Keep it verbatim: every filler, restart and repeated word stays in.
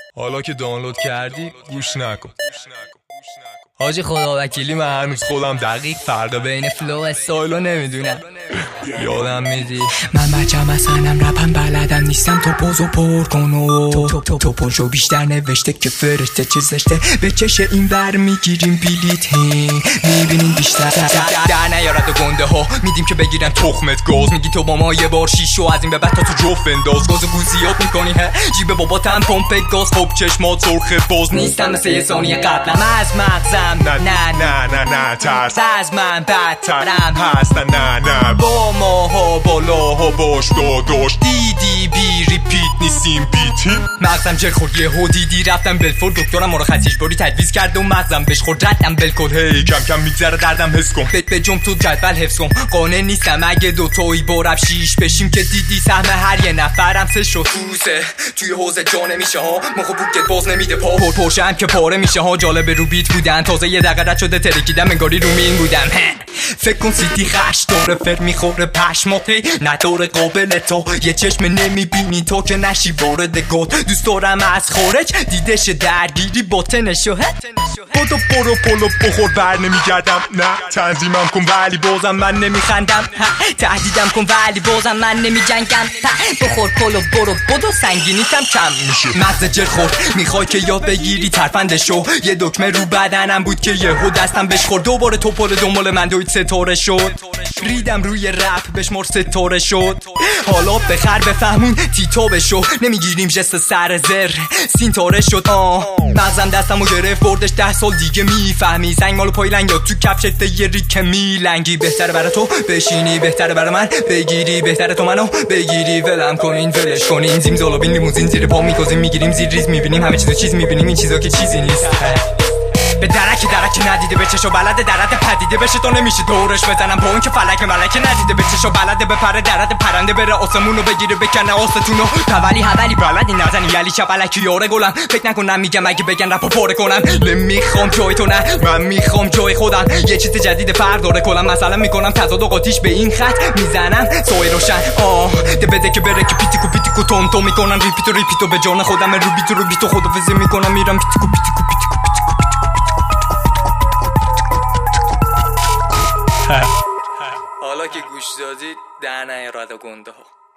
حالا که دانلود کردی گوش نکن. حاجی خدا وکیلی من هنوز خودم دقیق فردا بین فلو استایلو نمیدونم. یادم میدی من بچم اصلا رپم بلدم نیستم تو پوزو پر کن و تو تو تو پرشو بیشتر نوشته که فرشته چه زشته به چش این ور میگیریم بلیت میبینیم بیشتر در نیارد و گنده ها میدیم که بگیرم تخمت گاز میگی تو با ما یه بار شیشو از این به بعد تا تو جوف انداز گاز و گوزیات میکنی ها جیب باباتم پمپ گاز خب چشمات سرخ باز نیستم مثل یه ثانیه قبلم از مغزم نه نه نه نه نه ترس از من بدترم هستن نه نه با ماها بالاها باش داداش دیدی بی ریپیت نیستیم بیتی مغزم جر خورد یه هو دیدی رفتم بلفور دکترم مرا خطیش باری تجویز کرد و مغزم بهش خورد ردم بلکل هی کم کم میگذره دردم حس کن بت به جم تو جدول حفظ کن قانع نیستم اگه دوتایی برب شیش بشیم که دیدی سهم هر یه نفرم سه شد توسه توی حوزه جا نمیشه ها مخو بوکت باز نمیده پا پر پرشم که پاره میشه ها جالب رو بیت بودن تازه یه دقیقه رد شده ترکیدم انگاری رو مین بودم فکر کن سیتی خش داره فر میخوره پشماتی نداره قابل تو یه چشم نمیبینی تو که نشی وارد گود دوست دارم از خارج دیدش درگیری باطنشو بودو برو پلو بخور بر نمیگردم نه تنظیمم کن ولی بازم من نمیخندم تهدیدم کن ولی بازم من نمیجنگم بخور پلو برو بودو سنگینیتم کم میشه مغز جر خورد میخوای که یاد بگیری ترفندشو یه دکمه رو بدنم بود که یهو دستم بهش خورد دوباره تو پل دنبال من دوید ستاره شد ریدم روی رپ بشمر ستاره شد حالا بخر بفهمون تیتو بشو نمیگیریم جست سر زر سینتاره شد آه مغزم دستمو گرفت بردش ده سال دیگه میفهمی زنگ مالو پایلنگ یا تو کپشت یه ریک میلنگی بهتره برای تو بشینی بهتره برای من بگیری بهتره تو منو بگیری ولم کنین ولش کنین زیم زالابین لیموزین زیر پا میکوزیم میگیریم زیر ریز میبینیم همه چیزو چیز میبینیم این چیزا که چیزی نیست به درکی درکی ندیده به چشو بلده درد پدیده بشه تو نمیشه دورش بزنم با اون که فلک ملک ندیده به چشو بلده به پره درد پرنده بره آسمونو بگیره بکنه آستونو تولی حولی بلدی نزنی یلی چپلکی یاره گلم فکر نکنم میگم اگه بگن رپو پاره کنم نمیخوام جای تو نه من میخوام جای خودم یه چیز جدید فرق داره کلا مثلا میکنم تضاد و قاطیش به این خط میزنم سوی روشن آه ده بده که بره که پیتیکو پیتیکو تون تو میکنن ریپیتو ریپیتو به جان خودم رو بیتو رو بیتو خدافظی میکنم میرم پیتیکو پیتیکو پیتیکو حالا که گوش دادید در نیارد و گنده ها